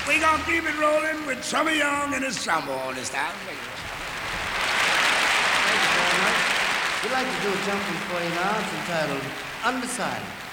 We gonna keep it rolling with Summer Young and his trombone this time. Thank you very much. We'd like to do a jump for you now. It's entitled Undecided.